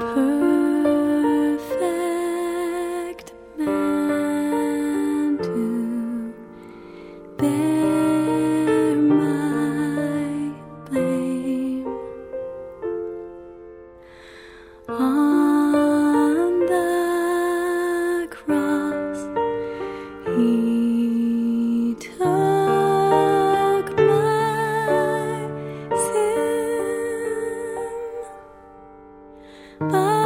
perfect man to bear my blame. On the cross he took my sin, but